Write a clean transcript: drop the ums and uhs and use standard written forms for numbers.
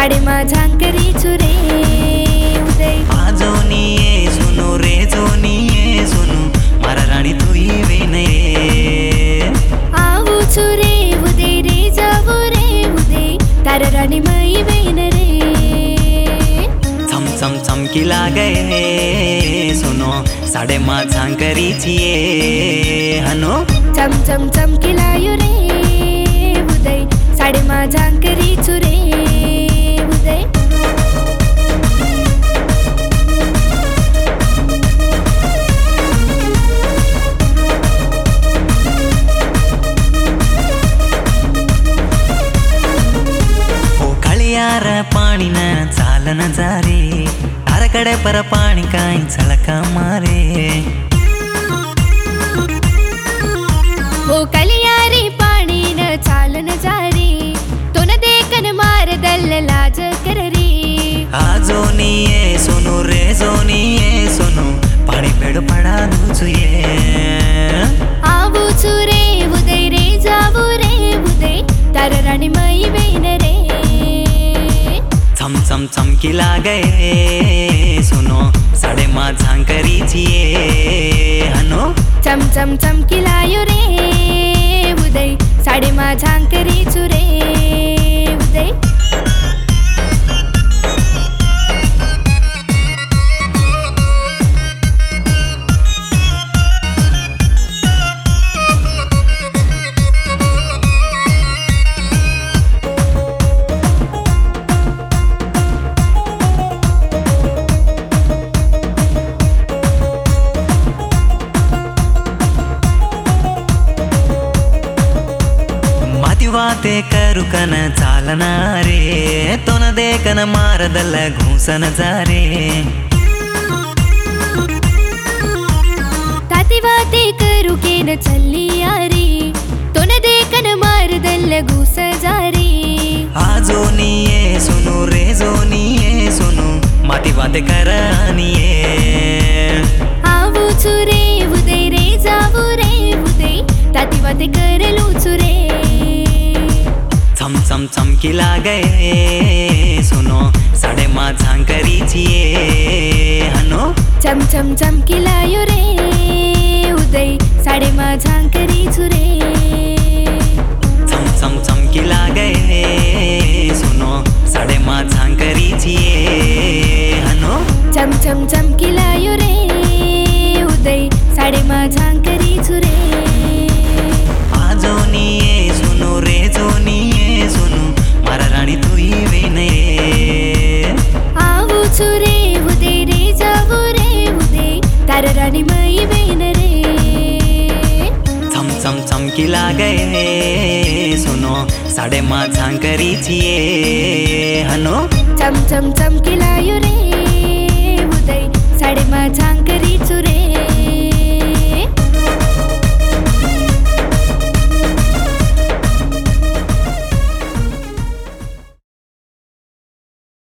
साडे माझांकरी चुरे उदय आजोनी ये सुनो रे जोनी ये सुनो मारा राणी तुई वेने आऊ चुरे उदय रे जाऊ रे उदय तारा राणी मई वेन रे चम चम चमकी लागे सुनो साडे माझांकरी चिये हनो चम चम चमकिलायो रे उदय साडे माझांकरी चुरे उदय ओ कळियार पाणीन चालन जारे तारकडे पर पाणी काय झळका मारे हो कलियारी पाणी न चालन जारी तो न देखन मार दल लाज कर रे आजोनी ये सुनो रे जोनी ये सुनो पाणी पेड़ पडा दुचुये आऊ चुरे उदय रे जाऊ रे उदय तारा राणी मई वेन रे चम चम चमकी लागे सुनो साडे माझांकरी चिये हनो चम चम चमकिलायो रे उदय साडे माझांकरी चुरे उदय वाते करू कन चालना रे तो न देखन मारदल घुसन जारे ताती वाते करू के न चल्ली यारी तो न देखन मार दल घुस जारी आजोनी ये सुनो रे जोनी ये सुनो माती वाते करनिये आऊ चुरे उदय रे जाऊ रे उदय ताती वाते करलू चुरे चम चम चमकी लागे सुनो साडे माझांकरी चिये हनो चम चम चमकिलायो रे उदय साडे माझांकरी चुरे चम चम चमकी लागे सुनो साडे माझांकरी चिये हनो चम चम चमकिलायो रे उदय साडे माझांकरी चुरे आजोनी ये सुनो रे जोनी ये सुनो मारा राणी तुई वेने आऊ चुरे उदय रे जाऊ रे उदय तारा राणी मई वेन रे चम चम चमकी लागे सुनो साडे माझांकरी चिये हनो चम चम चमकिलायो रे उदय साडे माझांकरी चुरे